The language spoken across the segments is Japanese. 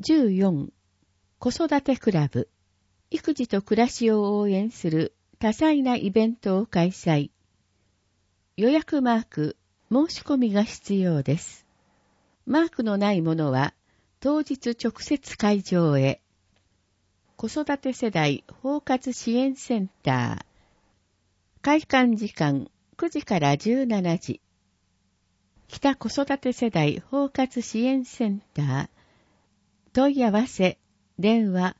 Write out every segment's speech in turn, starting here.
14、子育てクラブ、育児と暮らしを応援する多彩なイベントを開催。予約マーク、申し込みが必要です。マークのないものは、当日直接会場へ。子育て世代包括支援センター。開館時間9時から17時。北子育て世代包括支援センター。問い合わせ、電話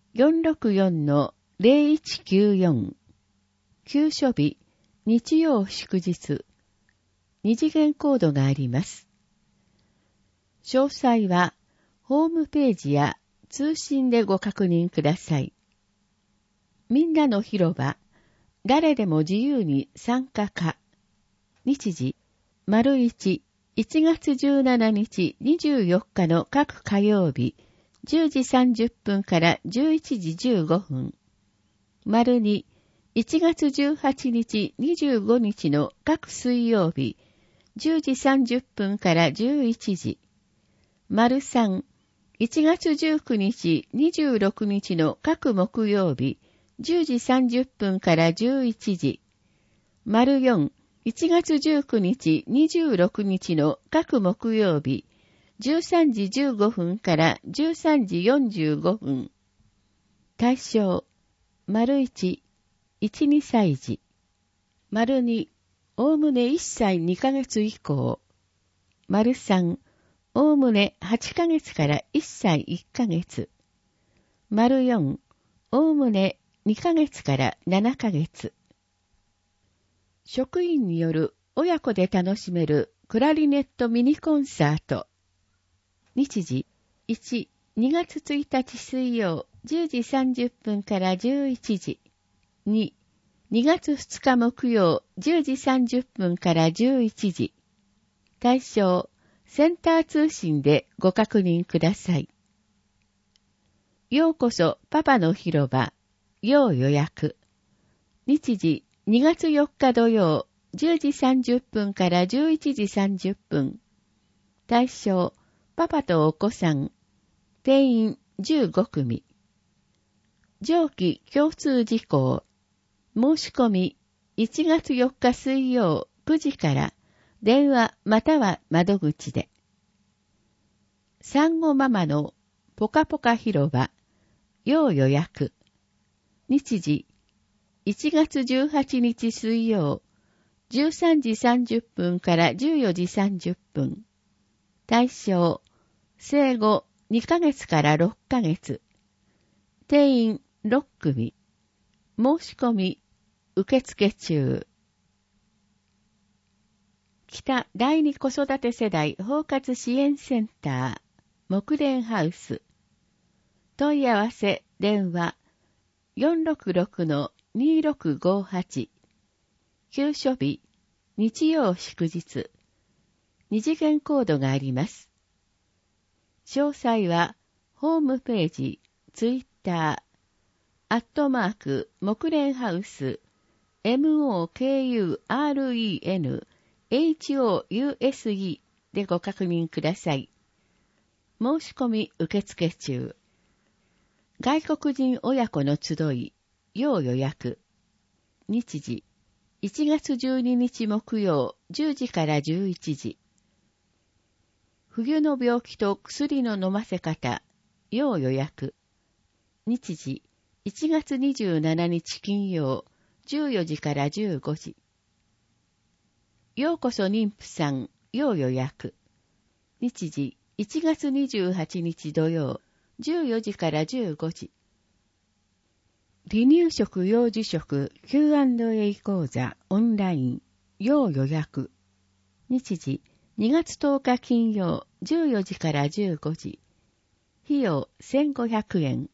464-0194。休所日、日曜祝日。二次元コードがあります。詳細は、ホームページや通信でご確認ください。みんなの広場、誰でも自由に参加可。日時、1、1月17日24日の各火曜日、10時30分から11時15分。2、1月18日25日の各水曜日、10時30分から11時。3、1月19日26日の各木曜日、10時30分から11時。4、1月19日26日の各木曜日、13時15分から13時45分。対象、1、1、2歳児。2、おおむね1歳2ヶ月以降。3、おおむね8ヶ月から1歳1ヶ月。4、おおむね2ヶ月から7ヶ月。職員による親子で楽しめるクラリネットミニコンサート。日時、1、2月1日水曜10時30分から11時。2、2月2日木曜10時30分から11時。対象、センター通信でご確認ください。ようこそパパの広場、要予約。日時、2月4日土曜、10時30分から11時30分。対象、パパとお子さん。定員15組。上記共通事項。申し込み、1月4日水曜9時から電話または窓口で。産後ママのポカポカ広場、要予約。日時、1月18日水曜、13時30分から14時30分。対象、生後2ヶ月から6ヶ月。定員6組。申し込み、受付中。北第二子育て世代包括支援センター、木蓮ハウス。問い合わせ、電話、466-2658。休所日、日曜祝日。二次元コードがあります。詳細は、ホームページ、ツイッター、木蓮ハウス、MOKURENHOUSE でご確認ください。申し込み受付中。外国人親子の集い、要予約。日時、1月12日木曜10時から11時。冬の病気と薬の飲ませ方、要予約。日時、1月27日金曜14時から15時。ようこそ妊婦さん、要予約。日時、1月28日土曜14時から15時。離乳食幼児食 Q&A 講座オンライン、要予約。日時、2月10日金曜14時から15時。費用1500円。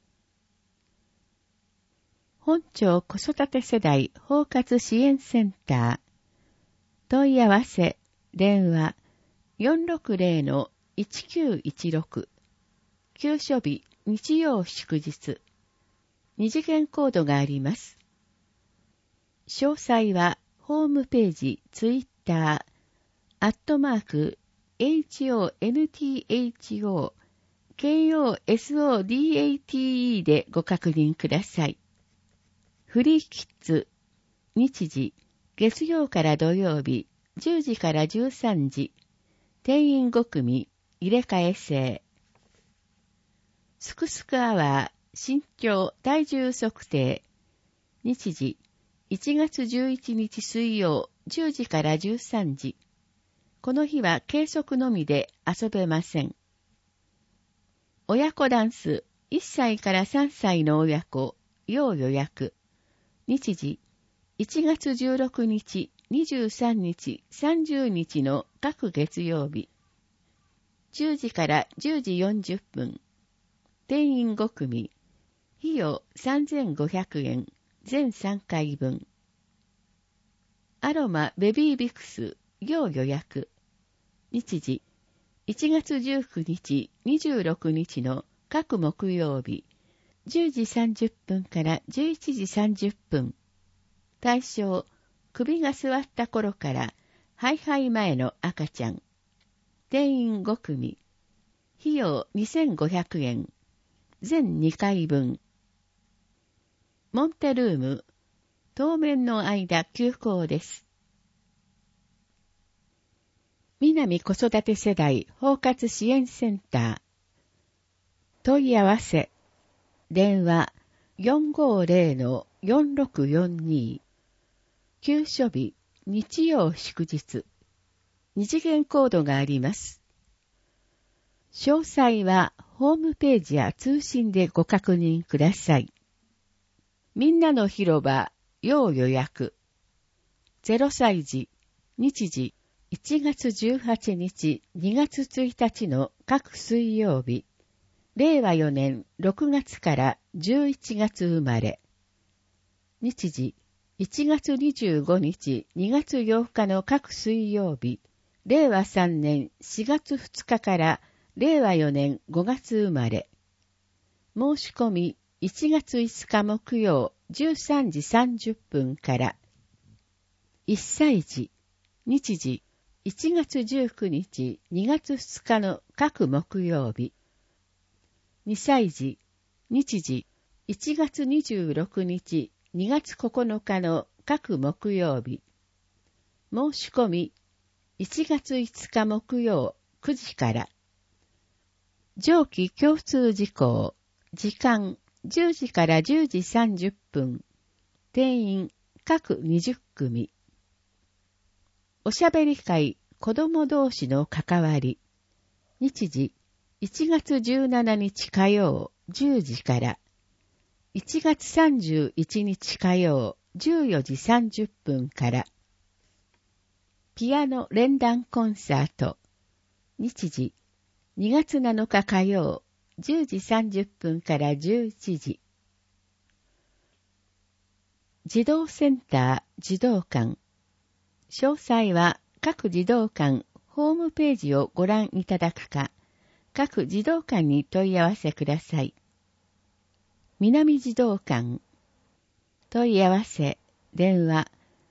本町子育て世代包括支援センター。問い合わせ、電話、460-1916。休所日、日曜祝日。二次元コードがあります。詳細は、ホームページ、ツイッター、HONTHO KOSODATE でご確認ください。フリーキッズ、日時、月曜から土曜日、10時から13時、定員5組、入れ替え制。すくすくアワー、身長、体重測定。日時、1月11日水曜、10時から13時。この日は計測のみで遊べません。親子ダンス、1歳から3歳の親子、要予約。日時、1月16日、23日、30日の各月曜日。10時から10時40分。定員5組。費用3500円。全3回分。アロマベビービクス、要予約。日時、1月19日、26日の各木曜日、10時30分から11時30分。対象、首が座った頃からハイハイ前の赤ちゃん。定員5組。費用2500円。全2回分。モンテルーム、当面の間休校です。南子育て世代包括支援センター。問い合わせ。電話 450-4642。休所日、日曜祝日。二次元コードがあります。詳細はホームページや通信でご確認ください。みんなの広場、要予約。0歳児、日時、1月18日、2月1日の各水曜日。令和4年6月から11月生まれ。日時、1月25日、2月8日の各水曜日。令和3年4月2日から令和4年5月生まれ。申し込み1月5日木曜13時30分から。1歳児、日時、1月19日、2月2日の各木曜日。2歳児、日時、1月26日、2月9日の各木曜日。申し込み、1月5日木曜9時から。上記共通事項、時間10時から10時30分。定員各20組。おしゃべり会、子供同士の関わり。日時、1月17日火曜10時から。1月31日火曜14時30分から。ピアノ連弾コンサート。日時、2月7日火曜10時30分から11時。児童センター児童館。詳細は各児童館ホームページをご覧いただくか、各児童館に問い合わせください。南児童館。問い合わせ、電話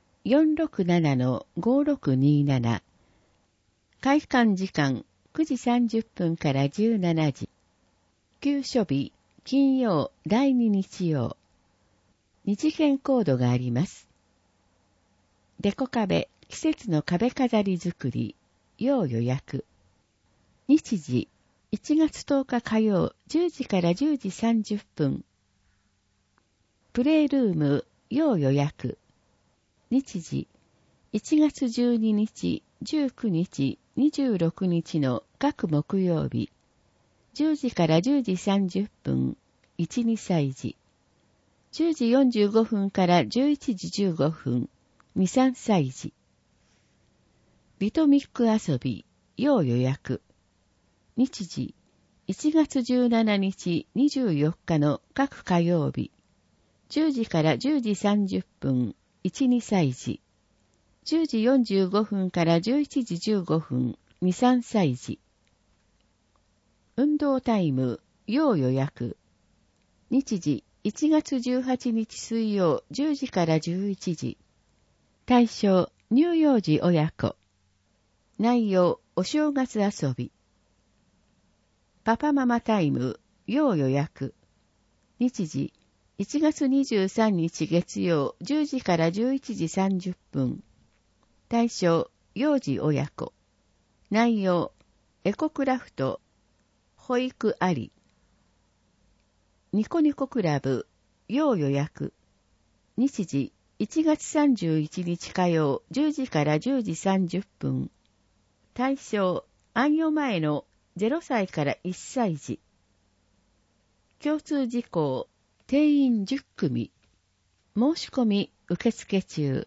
467-5627。開館時間9時30分から17時。休所日、金曜第2日曜。二次元コードがあります。デコ壁、季節の壁飾り作り、要予約。日時、1月10日火曜10時から10時30分。プレイルーム、要予約。日時、1月12日、19日、26日の各木曜日。10時から10時30分、1、2歳児。10時45分から11時15分、2、3歳児。リトミック遊び、要予約。日時、1月17日、24日の各火曜日。10時から10時30分、1、2歳児。10時45分から11時15分、2、3歳児。運動タイム、要予約。日時、1月18日水曜10時から11時。対象、乳幼児親子。内容、お正月遊び。 パパママタイム、要予約。日時、1月23日月曜10時から11時30分。対象、幼児親子。内容、エコクラフト、保育あり。ニコニコクラブ、要予約。日時、1月31日火曜10時から10時30分。対象、安養前の0歳から1歳児。共通事項、定員10組。申し込み受付中。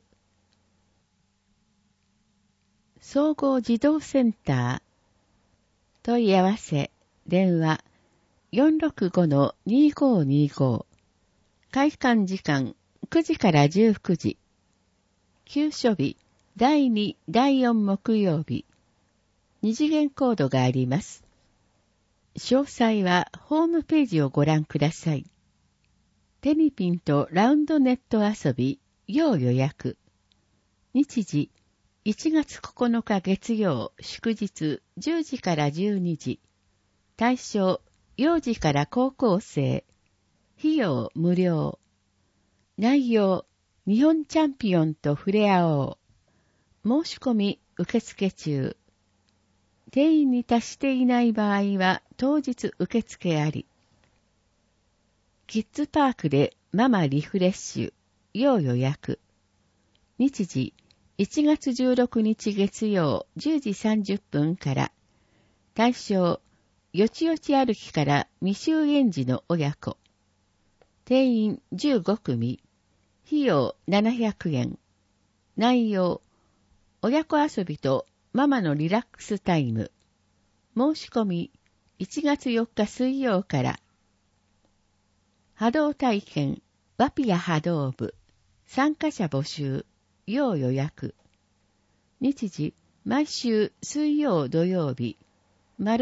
総合児童センター。問い合わせ、電話、465-2525。開館時間、9時から19時。休所日、第2、第4木曜日。二次元コードがあります。詳細はホームページをご覧ください。テニピンとラウンドネット遊び、要予約。日時、1月9日月曜、祝日、10時から12時。対象、幼児から高校生。費用無料。内容、日本チャンピオンと触れ合おう。申し込み受付中。定員に達していない場合は当日受付あり。キッズパークでママリフレッシュ、要予約。日時、1月16日月曜10時30分から。対象、よちよち歩きから未就園児の親子。定員15組。費用700円。内容、親子遊びとママのリラックスタイム。申し込み、1月4日水曜から。波動体験、ワピア波動部。参加者募集、要予約。日時、毎週水曜土曜日。丸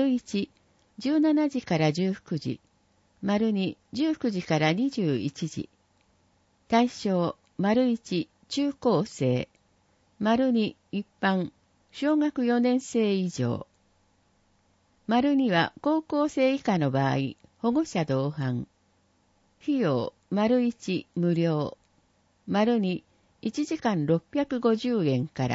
1、17時から19時。丸2、19時から21時。対象、丸1、中高生。丸2、一般、小学4年生以上。丸2は高校生以下の場合、保護者同伴。費用、丸1、無料。丸2、1時間650円から。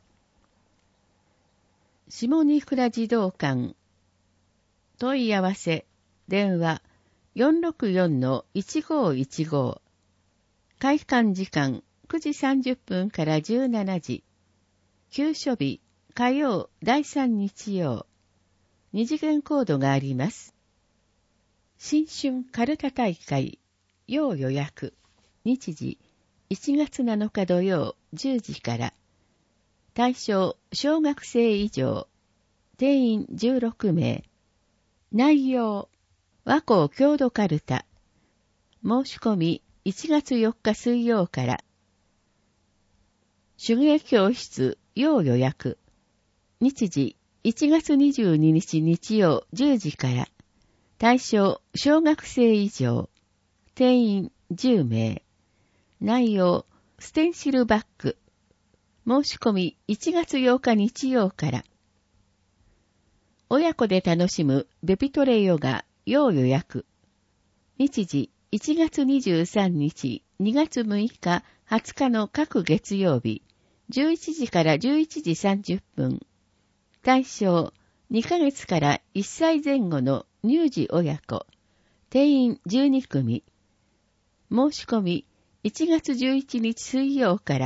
下仁倉児童館。問い合わせ、電話、464-1515。開館時間、9時30分から17時。休所日、火曜、第3日曜。二次元コードがあります。新春カルタ大会、要予約。日時、1月7日土曜、10時から。対象、小学生以上。定員16名。内容、和光郷土カルタ。申し込み、1月4日水曜から。手芸教室、要予約。日時、1月22日日曜10時から。対象、小学生以上。定員10名。内容、ステンシルバッグ。申し込み、1月8日日曜から。親子で楽しむベピトレヨガ、要予約。日時、1月23日、2月6日、20日の各月曜日、11時から11時30分。対象、2ヶ月から1歳前後の乳児親子。定員12組。申し込み、1月11日水曜から。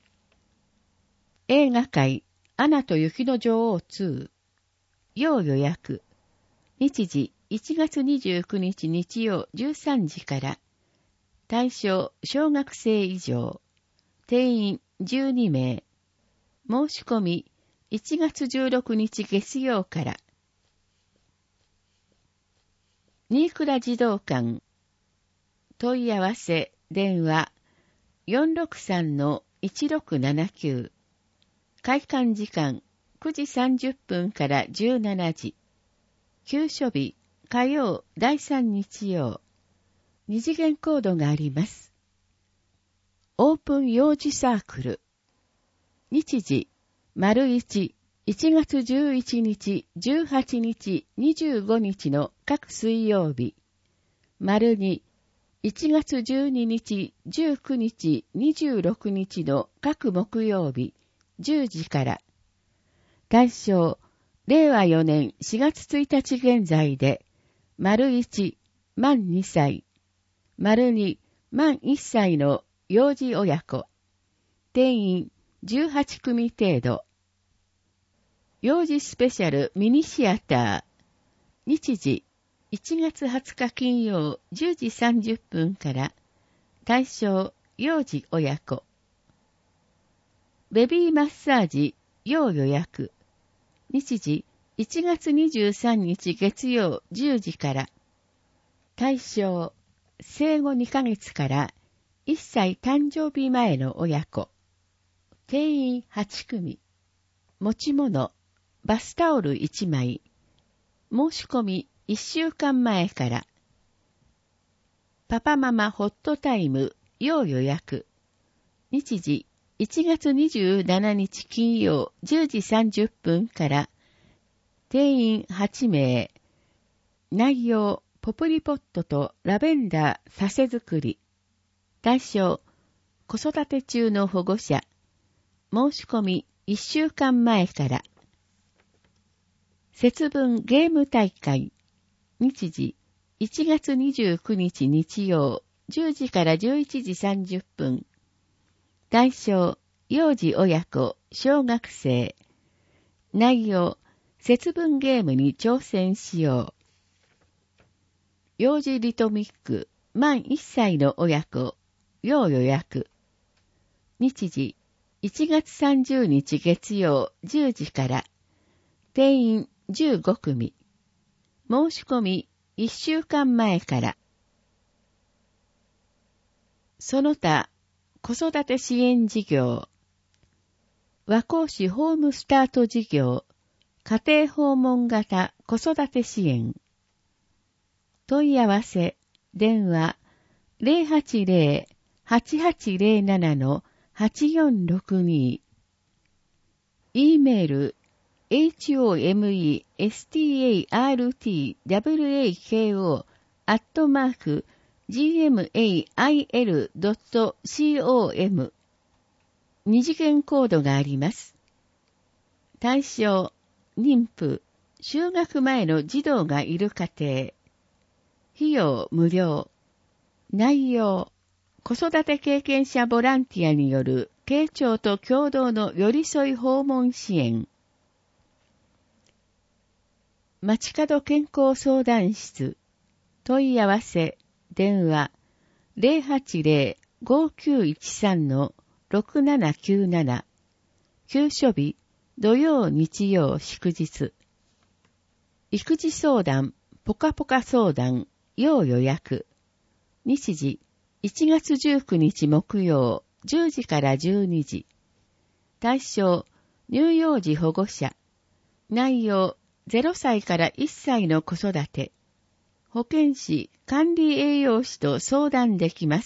映画界、アナと雪の女王2。要予約。日時、1月29日日曜13時から。対象、小学生以上。定員12名。申し込み、1月16日月曜から。新倉児童館。問い合わせ、電話、463-1679。開館時間、9時30分から17時。休所日、火曜、第3日曜。二次元コードがあります。オープン幼児サークル。日時、丸1、 1月11日、18日、25日の各水曜日。2、1月12日、19日、26日の各木曜日、10時から。大正、令和4年4月1日現在で、1、満2歳。2、満1歳の幼児親子。定員18組程度。幼児スペシャルミニシアター。日時、1月20日金曜10時30分から。対象、幼児親子。ベビーマッサージ、要予約。日時、1月23日月曜10時から。対象、生後2ヶ月から1歳誕生日前の親子。定員8組。持ち物、バスタオル1枚。申し込み1週間前から。パパママホットタイム、要予約。日時、1月27日金曜10時30分から。定員8名。内容、ポプリポットとラベンダーさせ作り。対象、子育て中の保護者。申し込み1週間前から。節分ゲーム大会。日時、1月29日日曜、10時から11時30分。対象、幼児親子、小学生。内容、節分ゲームに挑戦しよう。幼児リトミック、満1歳の親子、要予約。日時、1月30日月曜10時から。定員15組。申し込み1週間前から。その他、子育て支援事業。和光市ホームスタート事業。家庭訪問型子育て支援。問い合わせ、電話、080-8807-8462。e メール、homestartwako@gmail.com。二次元コードがあります。対象、妊婦、就学前の児童がいる家庭。費用無料。内容、子育て経験者ボランティアによる慶長と共同の寄り添い訪問支援。街角健康相談室。問い合わせ、電話、080-5913-6797。休所日、土曜日曜祝日。育児相談、ポカポカ相談、要予約。日時、1月19日木曜、10時から12時。対象、乳幼児保護者。内容、0歳から1歳の子育て。保健師、管理栄養士と相談できます。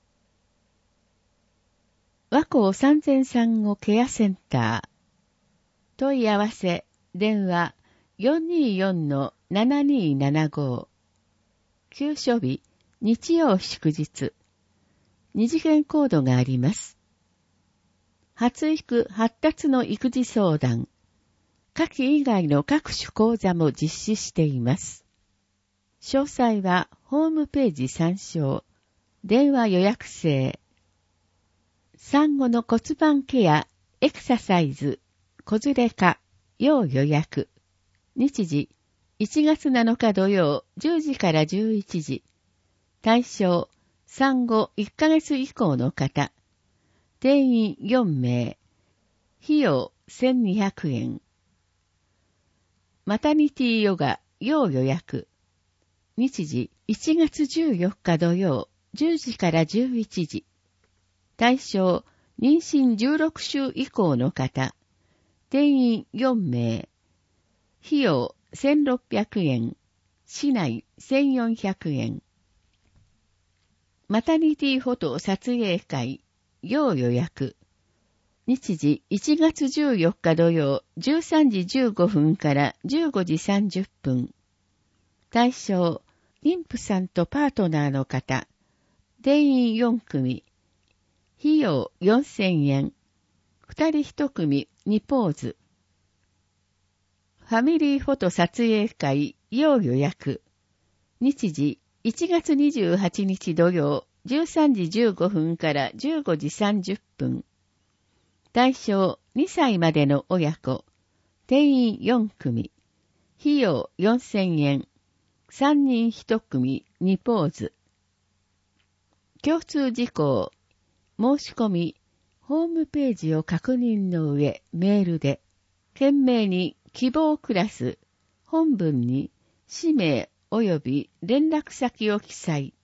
和光産前産後ケアセンター。問い合わせ、電話、424-7275。休所日、日曜祝日。二次元コードがあります。発育発達の育児相談。夏季以外の各種講座も実施しています。詳細はホームページ参照。電話予約制。産後の骨盤ケア、エクササイズ、子連れ化、要予約。日時、1月7日土曜、10時から11時。対象、産後1ヶ月以降の方。定員4名。費用1200円。マタニティヨガ、要予約。日時、1月14日土曜、10時から11時。対象、妊娠16週以降の方。定員4名。費用1600円。市内1400円。マタニティフォト撮影会、要予約。 日時1月14日土曜13時15分から15時30分。対象、妊婦さんとパートナーの方。定員4組。費用4000円。2人1組2ポーズ。ファミリーフォト撮影会要予約。日時1月28日土曜13時15分から15時30分。対象2歳までの親子。定員4組。費用4000円。3人1組2ポーズ。共通事項。申し込み。ホームページを確認の上、メールで。懸命に希望クラス。本文に氏名及び連絡先を記載。